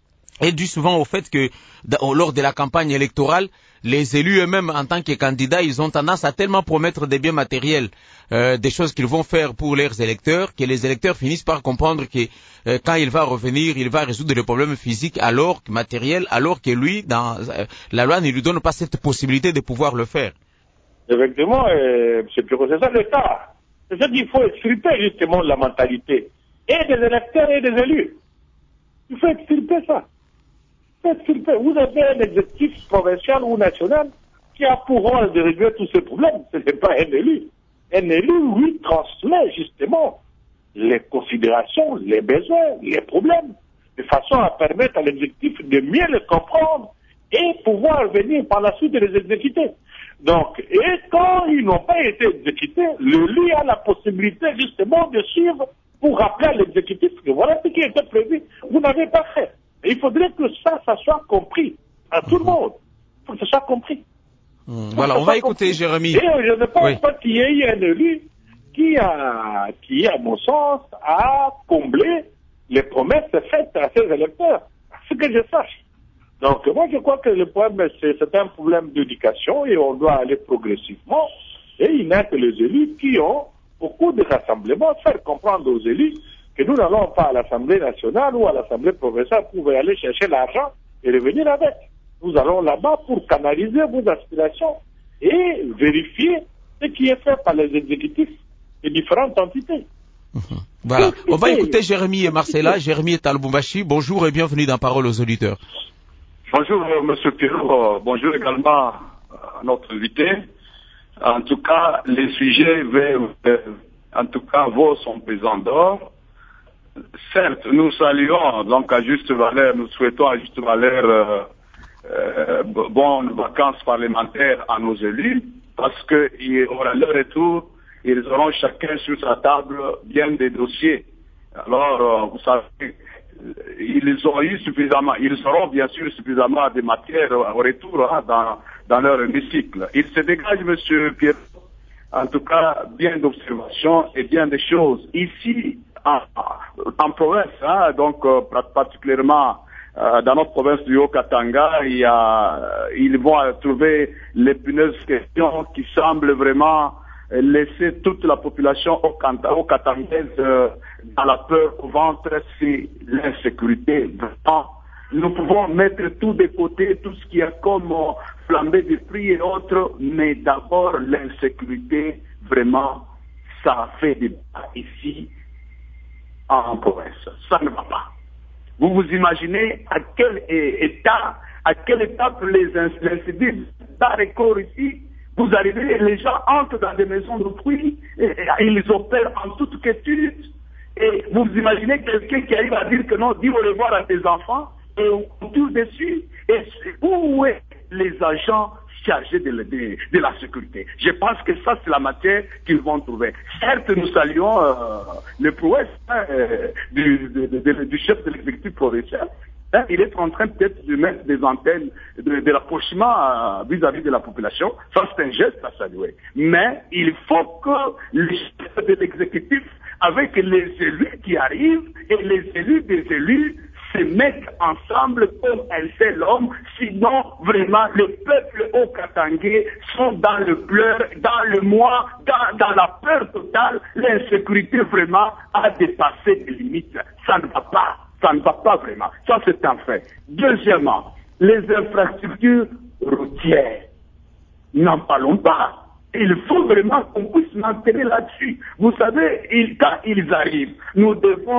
[SPEAKER 4] lors de la campagne électorale, les élus eux-mêmes en tant que candidats, ils ont tendance à tellement promettre des biens matériels, des choses qu'ils vont faire pour leurs électeurs, que les électeurs finissent par comprendre que quand il va revenir, il va résoudre les problèmes physiques matériels, alors que lui, la loi ne lui donne pas cette possibilité de pouvoir le faire.
[SPEAKER 8] Effectivement, c'est ça le cas. C'est ça qu'il faut extirper justement la mentalité et des électeurs et des élus. Il faut extirper ça. Vous avez un exécutif provincial ou national qui a pour rôle de régler tous ces problèmes. Ce n'est pas un élu. Un élu, lui, transmet justement les considérations, les besoins, les problèmes, de façon à permettre à l'exécutif de mieux les comprendre et pouvoir venir par la suite les exécuter. Donc, et quand ils n'ont pas été exécutés, l'élu a la possibilité justement de suivre pour rappeler à l'exécutif que voilà ce qui était prévu. Vous n'avez pas fait. Et il faudrait que ça soit compris à tout le monde. Il faut que ça soit compris.
[SPEAKER 4] Voilà, on va écouter Jérémy.
[SPEAKER 8] Et je ne pense pas qu'il y ait eu un élu qui, à mon sens, a comblé les promesses faites à ses électeurs. À ce que je sache. Donc, moi, je crois que le problème, c'est un problème d'éducation et on doit aller progressivement. Et il n'y a que les élus qui ont beaucoup de rassemblements, faire comprendre aux élus que nous n'allons pas à l'Assemblée nationale ou à l'Assemblée provinciale pour aller chercher l'argent et revenir avec. Nous allons là-bas pour canaliser vos aspirations et vérifier ce qui est fait par les exécutifs des différentes entités.
[SPEAKER 4] Voilà. On va écouter Jérémy et Marcella. Jérémy est à Lubumbashi. Bonjour et bienvenue dans Parole aux auditeurs.
[SPEAKER 12] Bonjour, Monsieur Pierrot. Bonjour également à notre invité. En tout cas, les sujets, en tout cas, vos sont pesants d'or. certes, nous saluons, donc à juste valeur, nous souhaitons à juste valeur bonnes vacances parlementaires à nos élus, parce qu'à leur retour, ils auront chacun sur sa table bien des dossiers. Alors, vous savez, ils auront bien sûr suffisamment de matière au retour dans leur hémicycle. Il se dégage, Monsieur Pierre, en tout cas, bien d'observations et bien des choses. Ici, en province, donc particulièrement dans notre province du Haut-Katanga, ils vont trouver l'épineuse question qui semble vraiment laisser toute la population haut-katangaise dans la peur au ventre, c'est l'insécurité. Vraiment, nous pouvons mettre tout de côté, tout ce qui est comme flambée de prix et autres, mais d'abord l'insécurité, vraiment, ça fait débat ici en province. Ça ne va pas. Vous vous imaginez à quel étape les incidents d'arrêt ici, vous arrivez, les gens entrent dans des maisons d'autrui, et ils opèrent en toute quiétude, et vous imaginez quelqu'un qui arrive à dire que non, dis au revoir à tes enfants, et on tire dessus, et où est les agents chargés de la sécurité? Je pense que ça, c'est la matière qu'ils vont trouver. Certes, nous saluons le prouesse du chef de l'exécutif provincial. Il est en train peut-être de mettre des antennes de rapprochement vis-à-vis de la population. Ça, c'est un geste à saluer. Mais il faut que le chef de l'exécutif, avec les élus qui arrivent et les élus des élus, se mettent ensemble comme un seul homme, sinon vraiment le peuple haut-katangais sont dans le pleur, dans le moi, dans la peur totale. L'insécurité vraiment a dépassé les limites. Ça ne va pas. Ça ne va pas vraiment. Ça, c'est un fait. Deuxièmement, les infrastructures routières. N'en parlons pas. Il faut vraiment qu'on puisse maintenir là-dessus. Vous savez, quand ils arrivent, nous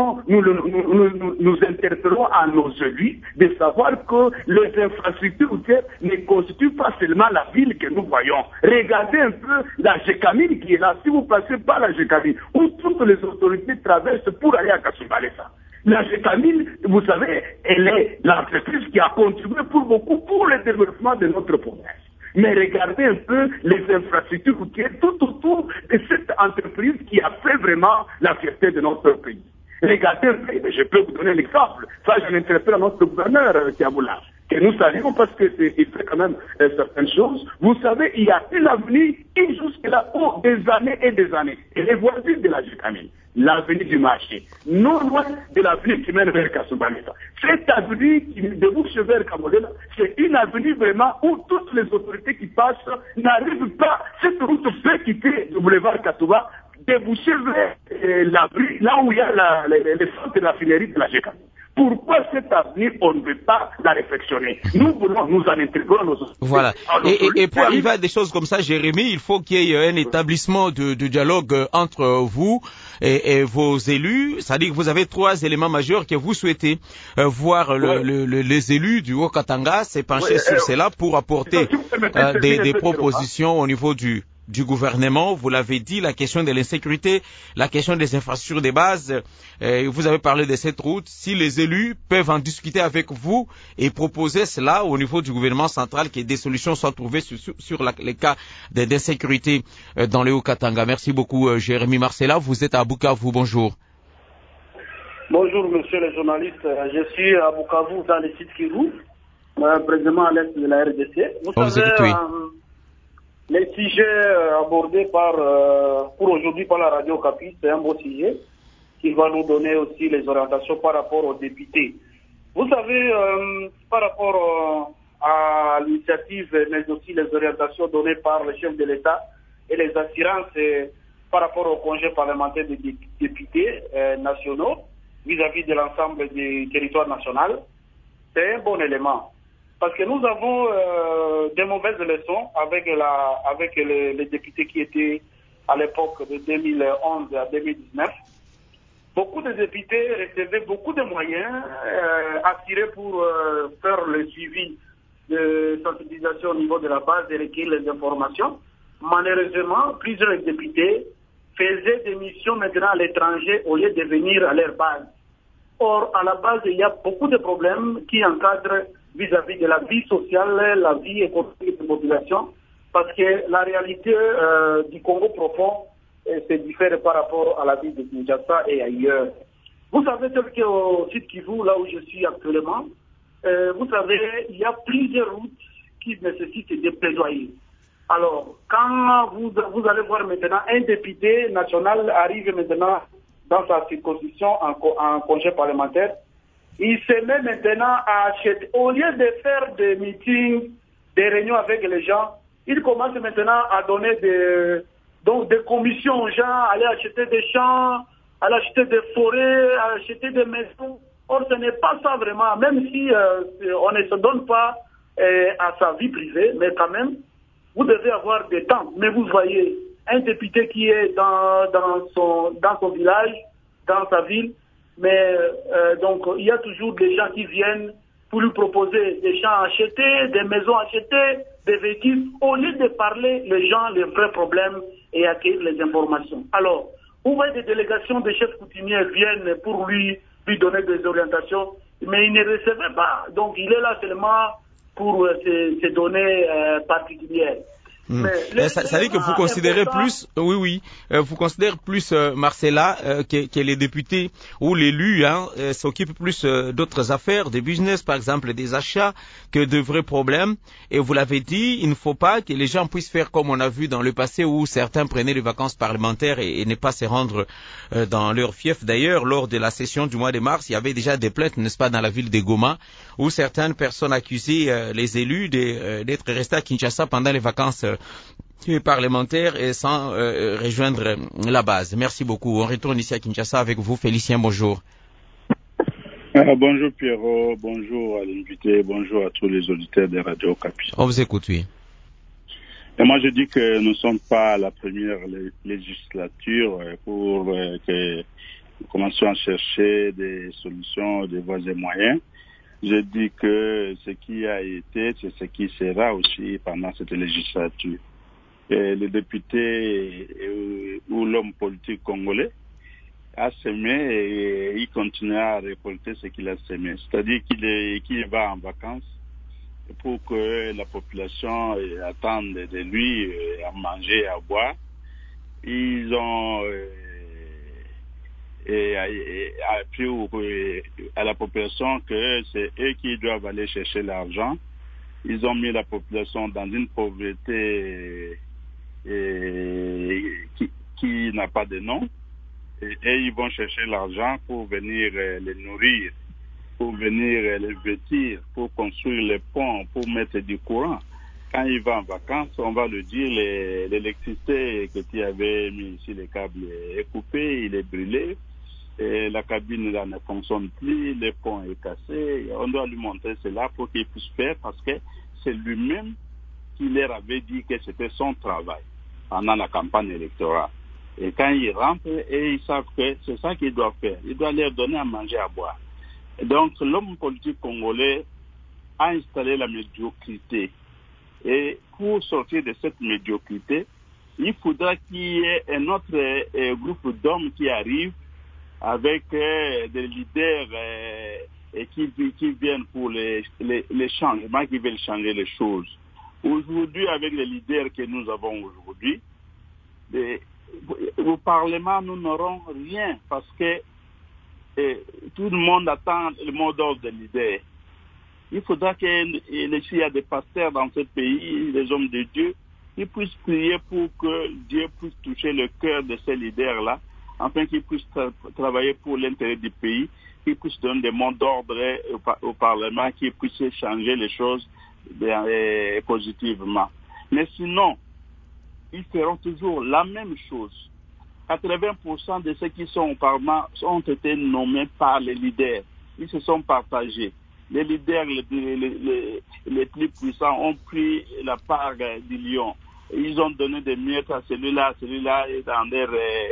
[SPEAKER 12] interpellons à nos élus de savoir que les infrastructures routières ne constituent pas seulement la ville que nous voyons. Regardez un peu la Gécamine qui est là. Si vous passez par la Gécamine, où toutes les autorités traversent pour aller à Kasumbalesa. La Gécamine, vous savez, elle est l'entreprise qui a contribué pour beaucoup pour le développement de notre province. Mais regardez un peu les infrastructures routières tout autour de cette entreprise qui a fait vraiment la fierté de notre pays. Regardez un peu, je peux vous donner l'exemple. Ça, je l'interpelle à notre gouverneur, Tiaboula, que nous saluons parce qu'il fait quand même certaines choses. Vous savez, il y a une avenue qui jusque-là, des années et des années. Elle est voisine de la Gécamine. L'avenue du marché, non loin de l'avenue qui mène vers Kasumbalesa. Cette avenue qui débouche vers Kamodela, c'est une avenue vraiment où toutes les autorités qui passent n'arrivent pas. Cette route peut quitter le boulevard Katouba, déboucher vers l'avenue, là où il y a les centres de raffinerie de la Gécamine. Pourquoi cette avenir, on ne veut pas la réflexionner? Nous voulons nous en intégrer nos...
[SPEAKER 4] Voilà. Et pour arriver à des choses comme ça, Jérémy, il faut qu'il y ait un établissement de dialogue entre vous et vos élus. C'est-à-dire que vous avez 3 éléments majeurs que vous souhaitez voir les élus du Haut-Katanga se pencher sur cela pour apporter des propositions au niveau du gouvernement. Vous l'avez dit, la question de l'insécurité, la question des infrastructures de base, vous avez parlé de cette route. Si les élus peuvent en discuter avec vous et proposer cela au niveau du gouvernement central, que des solutions soient trouvées sur les cas d'insécurité dans le Haut-Katanga. Merci beaucoup, Jérémy Marcella. Vous êtes à Bukavu. Bonjour.
[SPEAKER 10] Bonjour, monsieur le journaliste. Je suis à Bukavu, dans le site Kivu, précisément à l'est de la RDC. Vous savez, les sujets abordés pour aujourd'hui par la radio Capi, c'est un beau sujet qui va nous donner aussi les orientations par rapport aux députés. Vous savez, par rapport à l'initiative, mais aussi les orientations données par le chef de l'État et les assurances par rapport au congé parlementaire des députés nationaux vis-à-vis de l'ensemble du territoire national, c'est un bon élément. Parce que nous avons des mauvaises leçons avec les députés qui étaient à l'époque de 2011 à 2019. Beaucoup de députés recevaient beaucoup de moyens attirés pour faire le suivi de sensibilisation au niveau de la base et recueillir les informations. Malheureusement, plusieurs députés faisaient des missions maintenant à l'étranger au lieu de venir à leur base.
[SPEAKER 13] Or, à la base, il y a beaucoup de problèmes qui encadrent vis-à-vis de la vie sociale, la vie économique de la population, parce que la réalité du Congo profond se diffère par rapport à la vie de Kinshasa et ailleurs. Vous savez, tel qu'au Sud Kivu, là où je suis actuellement, vous savez, il y a plusieurs routes qui nécessitent des plaidoyers. Alors, quand vous allez voir maintenant, un député national arrive maintenant dans sa circonscription en congé parlementaire, il se met maintenant à acheter, au lieu de faire des meetings, des réunions avec les gens, il commence maintenant à donner des commissions aux gens, aller acheter des champs, aller acheter des forêts, acheter des maisons. Or, ce n'est pas ça vraiment, même si on ne se donne pas à sa vie privée, mais quand même, vous devez avoir des temps. Mais vous voyez, un député qui est dans son village, dans sa ville, mais donc il y a toujours des gens qui viennent pour lui proposer des champs achetés, des maisons achetées, des véhicules, au lieu de parler les gens les vrais problèmes et acquérir les informations. Alors, vous voyez des délégations de chefs coutumiers viennent pour lui donner des orientations, mais il ne recevait pas. Donc il est là seulement pour ces données particulières.
[SPEAKER 4] Ça veut dire que vous considérez plus, vous considérez plus Marcella que les députés ou l'élu s'occupe plus d'autres affaires, des business par exemple, des achats, que de vrais problèmes. Et vous l'avez dit, il ne faut pas que les gens puissent faire comme on a vu dans le passé où certains prenaient les vacances parlementaires et ne pas se rendre dans leur fief. D'ailleurs, lors de la session du mois de mars, il y avait déjà des plaintes, n'est-ce pas, dans la ville de Goma, où certaines personnes accusaient les élus d'être restés à Kinshasa pendant les vacances parlementaires et sans rejoindre la base. Merci beaucoup. On retourne ici à Kinshasa avec vous. Félicien, bonjour.
[SPEAKER 14] Bonjour Pierrot, bonjour à l'invité, bonjour à tous les auditeurs de Radio Okapi.
[SPEAKER 4] On vous écoute, oui.
[SPEAKER 14] Et moi je dis que nous ne sommes pas à la première législature pour que nous commencions à chercher des solutions, des voies et moyens. Je dis que ce qui a été, c'est ce qui sera aussi pendant cette législature. Et le député ou l'homme politique congolais a semé et il continuera à récolter ce qu'il a semé. C'est-à-dire qu'il va en vacances pour que la population attende de lui à manger, à boire. Ils ont appris à la population que c'est eux qui doivent aller chercher l'argent. Ils ont mis la population dans une pauvreté qui n'a pas de nom. Et ils vont chercher l'argent pour venir les nourrir, pour venir les vêtir, pour construire les ponts, pour mettre du courant. Quand il va en vacances, on va lui dire l'électricité que tu avais mis ici, le câble est coupé, il est brûlé, et la cabine là ne fonctionne plus, le pont est cassé. On doit lui montrer cela pour qu'il puisse faire, parce que c'est lui-même qui leur avait dit que c'était son travail pendant la campagne électorale. Et quand ils rentrent, et ils savent que c'est ça qu'ils doivent faire. Ils doivent leur donner à manger, à boire. Et donc, l'homme politique congolais a installé la médiocrité. Et pour sortir de cette médiocrité, il faudra qu'il y ait un autre groupe d'hommes qui arrive avec des leaders qui viennent pour les changements, qui veulent changer les choses. Aujourd'hui, avec les leaders que nous avons aujourd'hui, au Parlement, nous n'aurons rien parce que tout le monde attend le mot d'ordre des leaders. Il faudra s'il y a des pasteurs dans ce pays, des hommes de Dieu, ils puissent prier pour que Dieu puisse toucher le cœur de ces leaders-là, afin qu'ils puissent travailler pour l'intérêt du pays, qu'ils puissent donner des mots d'ordre au Parlement, qu'ils puissent changer les choses positivement. Mais sinon, ils feront toujours la même chose. 80% de ceux qui sont au Parlement ont été nommés par les leaders. Ils se sont partagés. Les leaders les plus puissants ont pris la part du lion. Ils ont donné des miettes à celui-là dans leur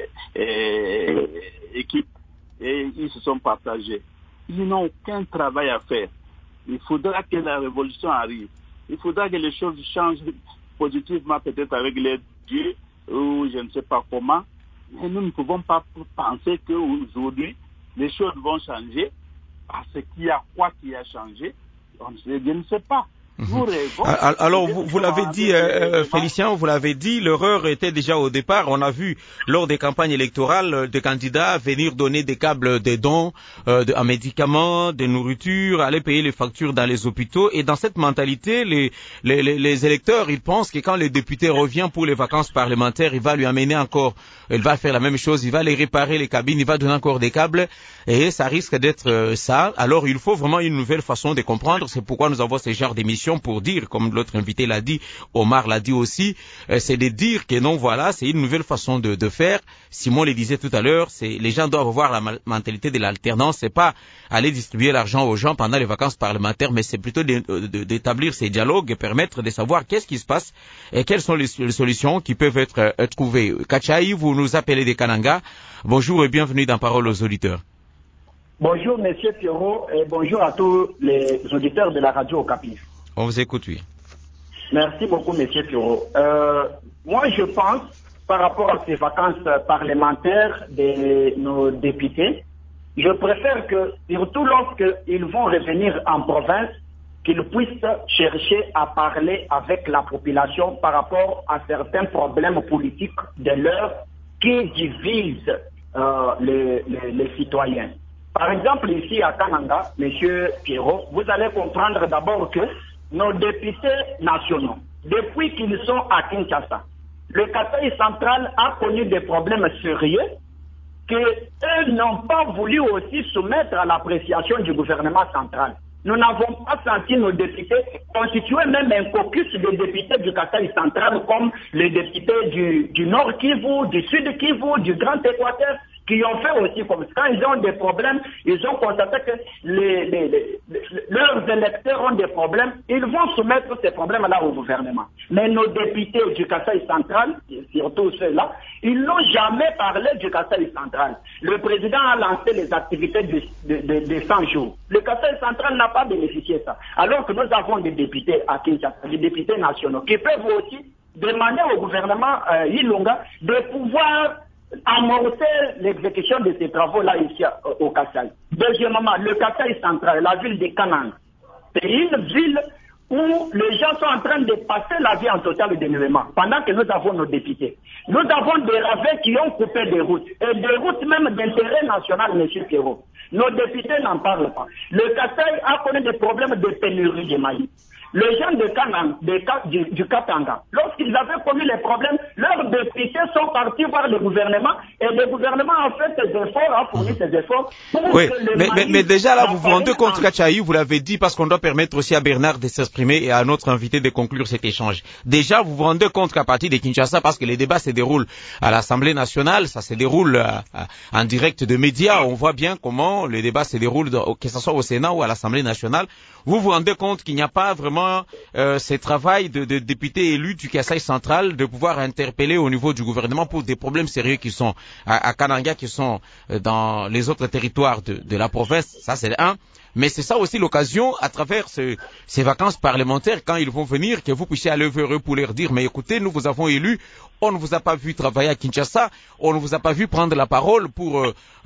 [SPEAKER 14] équipe. Et ils se sont partagés. Ils n'ont aucun travail à faire. Il faudra que la révolution arrive. Il faudra que les choses changent positivement, peut-être avec l'aide de Dieu, ou je ne sais pas comment. Mais nous ne pouvons pas penser qu'aujourd'hui, les choses vont changer, parce qu'il y a quoi qui a changé, je ne sais pas.
[SPEAKER 4] Alors, vous l'avez dit, Félicien, vous l'avez dit, l'erreur était déjà au départ. On a vu, lors des campagnes électorales, des candidats venir donner des câbles, des dons, en médicaments, de nourriture, aller payer les factures dans les hôpitaux. Et dans cette mentalité, les électeurs, ils pensent que quand le député revient pour les vacances parlementaires, il va lui amener encore, il va faire la même chose, il va les réparer les cabines, il va donner encore des câbles. Et ça risque d'être ça. Alors, il faut vraiment une nouvelle façon de comprendre. C'est pourquoi nous avons ce genre d'émission pour dire, comme l'autre invité l'a dit, Omar l'a dit aussi, c'est de dire que non, voilà, c'est une nouvelle façon de faire. Simon le disait tout à l'heure, les gens doivent avoir la mentalité de l'alternance. C'est pas aller distribuer l'argent aux gens pendant les vacances parlementaires, mais c'est plutôt d'établir ces dialogues et permettre de savoir qu'est-ce qui se passe et quelles sont les solutions qui peuvent être trouvées. Kachaï, vous nous appelez des Kananga. Bonjour et bienvenue dans Parole aux auditeurs.
[SPEAKER 7] Bonjour, monsieur Pierrot, et bonjour à tous les auditeurs de la radio Okapi.
[SPEAKER 4] On vous écoute, oui.
[SPEAKER 7] Merci beaucoup, monsieur Pierrot. Moi, je pense, par rapport à ces vacances parlementaires de nos députés, je préfère que, surtout lorsqu'ils vont revenir en province, qu'ils puissent chercher à parler avec la population par rapport à certains problèmes politiques de l'heure qui divisent les citoyens. Par exemple, ici à Kananga, monsieur Pierrot, vous allez comprendre d'abord que nos députés nationaux, depuis qu'ils sont à Kinshasa, le Kasaï central a connu des problèmes sérieux qu'eux n'ont pas voulu aussi soumettre à l'appréciation du gouvernement central. Nous n'avons pas senti nos députés constituer même un caucus de députés du Kasaï central comme les députés du Nord Kivu, du Sud Kivu, du Grand Équateur, qui ont fait aussi comme ça. Quand ils ont des problèmes, ils ont constaté que leurs électeurs ont des problèmes, ils vont soumettre ces problèmes-là au gouvernement. Mais nos députés du Kasaï central, surtout ceux-là, ils n'ont jamais parlé du Kasaï central. Le président a lancé les activités de 100 jours. Le Kasaï central n'a pas bénéficié de ça. Alors que nous avons des députés à Kinshasa, des députés nationaux, qui peuvent aussi demander au gouvernement Ilunga de pouvoir amorcer l'exécution de ces travaux-là ici au Kasaï. Deuxièmement, le Kasaï central, la ville de Kanang, c'est une ville où les gens sont en train de passer la vie en total dénuement, pendant que nous avons nos députés. Nous avons des ravins qui ont coupé des routes, et des routes même d'intérêt national, M. Pierrot. Nos députés n'en parlent pas. Le Kasaï a connu des problèmes de pénurie de maïs. Les gens de Kanang, du Katanga, lorsqu'ils avaient connu les problèmes, leurs députés sont partis voir le gouvernement et le gouvernement a fait ses efforts, a fourni ses efforts.
[SPEAKER 4] Oui, mais déjà là, vous vous rendez compte, Kachaï, vous l'avez dit, parce qu'on doit permettre aussi à Bernard de s'exprimer et à notre invité de conclure cet échange. Déjà, vous vous rendez compte qu'à partir de Kinshasa, parce que les débats se déroulent à l'Assemblée nationale, ça se déroule en direct de médias, on voit bien comment les débats se déroulent, que ce soit au Sénat ou à l'Assemblée nationale. Vous vous rendez compte qu'il n'y a pas vraiment ce travail de députés élus du Kasaï central de pouvoir interpeller au niveau du gouvernement pour des problèmes sérieux qui sont à Kananga, qui sont dans les autres territoires de la province. Ça, c'est un. Mais c'est ça aussi l'occasion, à travers ces vacances parlementaires, quand ils vont venir, que vous puissiez aller vers eux pour leur dire, mais écoutez, nous vous avons élus, on ne vous a pas vu travailler à Kinshasa, on ne vous a pas vu prendre la parole pour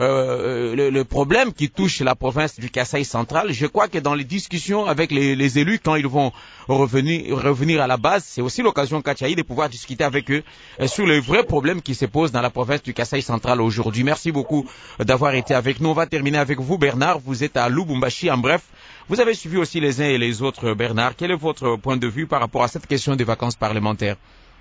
[SPEAKER 4] le problème qui touche la province du Kasaï central. Je crois que dans les discussions avec les élus, quand ils vont revenir à la base, c'est aussi l'occasion, Kachaï, de pouvoir discuter avec eux sur les vrais problèmes qui se posent dans la province du Kasaï central aujourd'hui. Merci beaucoup d'avoir été avec nous. On va terminer avec vous, Bernard. Vous êtes à Lubumbashi. En bref, vous avez suivi aussi les uns et les autres, Bernard. Quel est votre point de vue par rapport à cette question des vacances parlementaires?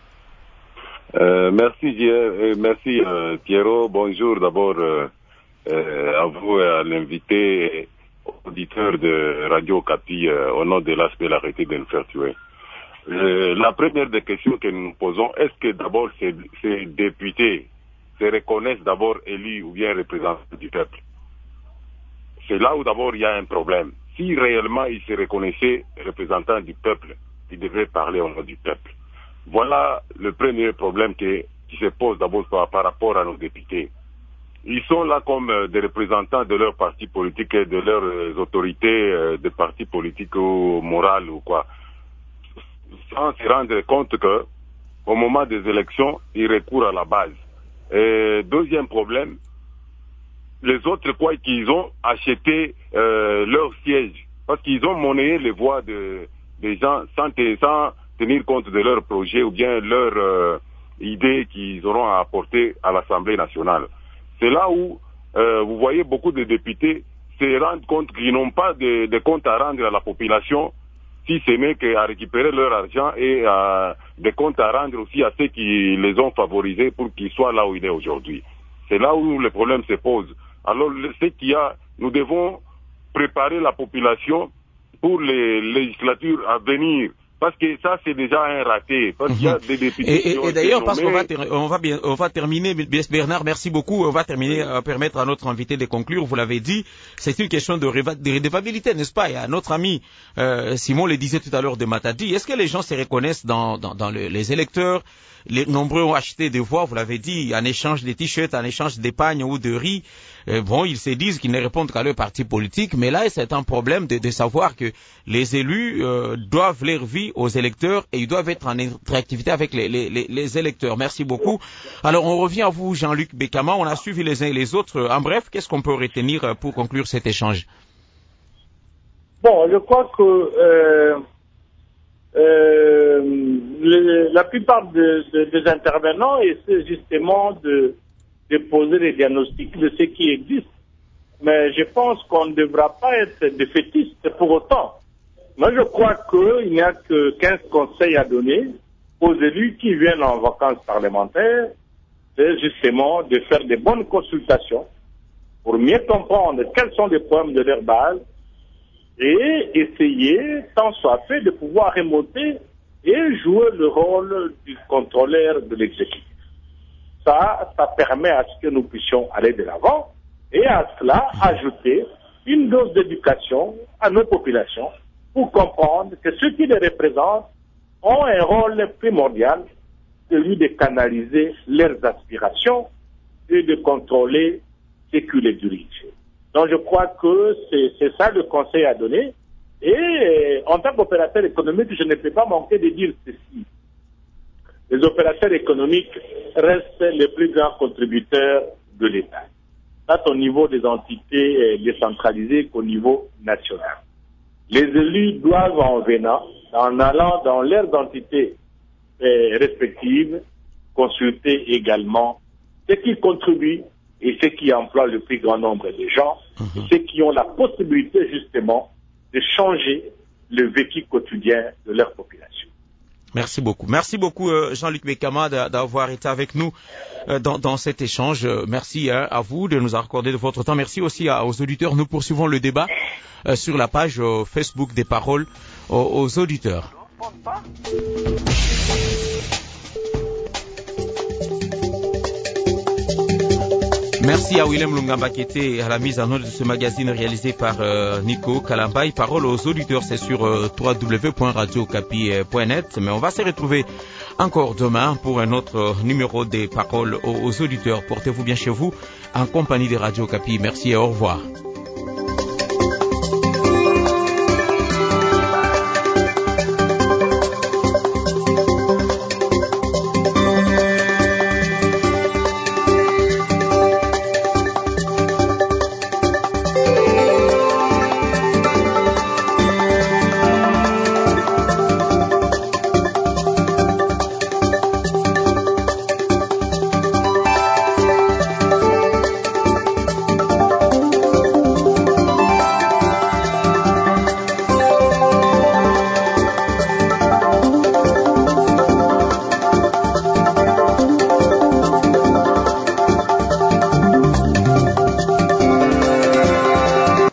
[SPEAKER 15] Merci Pierrot. Bonjour d'abord à vous et à l'invité auditeur de Radio Okapi au nom de l'aspect de l'arrêté de nous faire tuer. La première des questions que nous nous posons, est-ce que d'abord ces députés se reconnaissent d'abord élus ou bien représentants du peuple? C'est là où d'abord il y a un problème. Si réellement ils se reconnaissaient représentants du peuple, ils devraient parler au nom du peuple. Voilà le premier problème qui se pose d'abord par rapport à nos députés. Ils sont là comme des représentants de leurs partis politiques et de leurs autorités de partis politiques ou morales ou quoi. Sans se rendre compte que au moment des élections, ils recourent à la base. Et deuxième problème, les autres croient qu'ils ont acheté leur siège, parce qu'ils ont monnayé les voix des gens sans tenir compte de leurs projets ou bien leurs idées qu'ils auront à apporter à l'Assemblée nationale. C'est là où vous voyez beaucoup de députés se rendent compte qu'ils n'ont pas de comptes à rendre à la population, si ce n'est qu'à récupérer leur argent et des comptes à rendre aussi à ceux qui les ont favorisés pour qu'ils soient là où il est aujourd'hui. C'est là où le problème se pose. Alors, nous devons préparer la population pour les législatures à venir. Parce que ça, c'est déjà un raté. Parce qu'il y a des députés
[SPEAKER 4] et d'ailleurs, parce qu'on va terminer, Bernard, merci beaucoup. On va terminer, permettre à notre invité de conclure. Vous l'avez dit, c'est une question de redevabilité, n'est-ce pas? Et à notre ami Simon le disait tout à l'heure de Matadi. Est-ce que les gens se reconnaissent dans les électeurs? Les nombreux ont acheté des voix, vous l'avez dit, en échange des t-shirts, en échange d'épargne ou de riz. Bon, ils se disent qu'ils ne répondent qu'à leur parti politique, mais là, c'est un problème de savoir que les élus doivent leur vie aux électeurs et ils doivent être en interactivité avec les électeurs. Merci beaucoup. Alors, on revient à vous, Jean-Luc Bekama. On a suivi les uns et les autres. En bref, qu'est-ce qu'on peut retenir pour conclure cet échange?
[SPEAKER 8] Bon, je crois que la plupart des intervenants essaient justement de poser des diagnostics de ce qui existe. Mais je pense qu'on ne devra pas être défaitiste pour autant. Moi, je crois qu'il n'y a que 15 conseils à donner aux élus qui viennent en vacances parlementaires. C'est justement de faire des bonnes consultations pour mieux comprendre quels sont les problèmes de leur base et essayer, tant soit fait, de pouvoir remonter et jouer le rôle du contrôleur de l'exécutif. Ça permet à ce que nous puissions aller de l'avant et à cela ajouter une dose d'éducation à nos populations pour comprendre que ceux qui les représentent ont un rôle primordial, celui de canaliser leurs aspirations et de contrôler ce qui les dirige. Donc je crois que c'est ça le conseil à donner. Et en tant qu'opérateur économique, je ne peux pas manquer de dire ceci. Les opérateurs économiques restent les plus grands contributeurs de l'État, tant au niveau des entités décentralisées qu'au niveau national. Les élus doivent, en venant, en allant dans leurs entités respectives, consulter également ce qui contribue et ceux qui emploient le plus grand nombre de gens, et ceux qui ont la possibilité justement de changer le vécu quotidien de leur population.
[SPEAKER 4] Merci beaucoup. Merci beaucoup Jean-Luc Bekama d'avoir été avec nous dans cet échange. Merci à vous de nous accorder de votre temps. Merci aussi aux auditeurs. Nous poursuivons le débat sur la page Facebook des paroles aux auditeurs. Merci à Willem Lungamba qui était à la mise en œuvre de ce magazine réalisé par Nico Kalambay. Parole aux auditeurs, c'est sur www.radiocapi.net. Mais on va se retrouver encore demain pour un autre numéro des paroles aux auditeurs. Portez-vous bien chez vous en compagnie de Radio Capi. Merci et au revoir.